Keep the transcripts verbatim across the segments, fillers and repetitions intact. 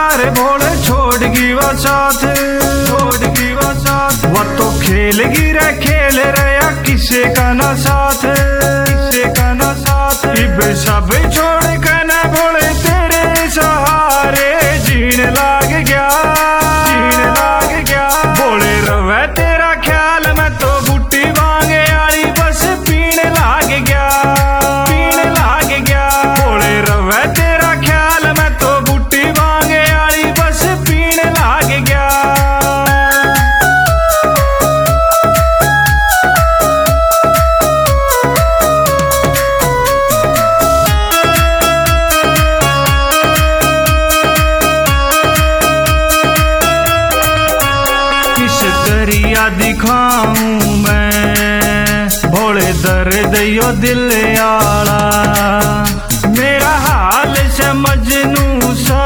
रे भोले छोड़गी वो साथ, छोड़गी वो साथ। वो तो खेलगी रे खेल रहा किसे का ना साथ, किसे का ना साथ। इब सब छोड़ के ना भोले तेरे सहारे जीन लाग गया, जीन लाग गया। भोले रवे तेरा ख्याल मैं तो बूटी वांगे आली बस पीने लाग गया, पीने लाग गया। भोले रवे तेरा ख्याल मैं तो बूटी वांगे आली बस पीने लाग गया। दरिया दिखाऊं मैं भोले दर्द यो दिल आला, मेरा हाल समझनू सा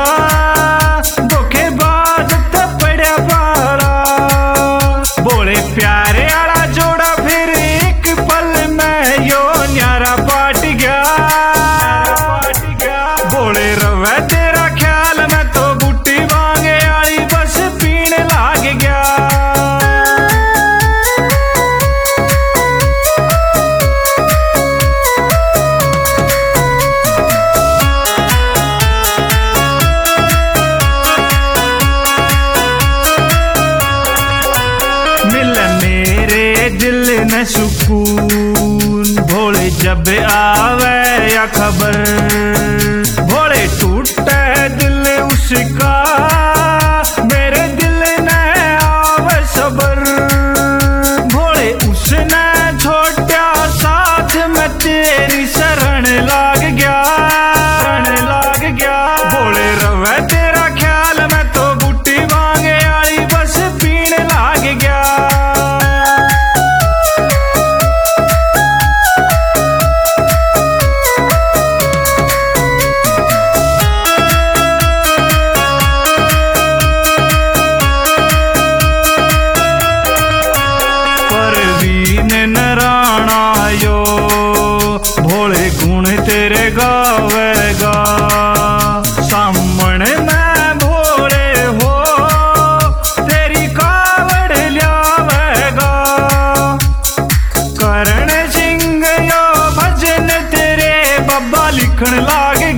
धोखेबाज ते पड़या पाला। भोले प्यारे आला जोड़ा फिर एक पल में यो न्यारा पाट गया, पाट गया। भोले रवे तेरा ख्याल मैं तो बूटी वांगे आली बस पीने लाग गया। दिल न सुकून भोले जब आवे या खबर, भोले टूटे दिल उसका मेरे दिल न आवे सबर। भोले उसने छोटा साथ में तेरी शरण लाग गया, शरण लाग गया। भोले रवे तेरा ख्याल मैं तो बूटी वांगे आई बस पीने लाग गया। भोले गुण तेरे गावेगा सामने मैं भोले हो तेरी कावड़ ल्यावेगा। करण सिंह यो भजन तेरे बब्बा लिखन लागे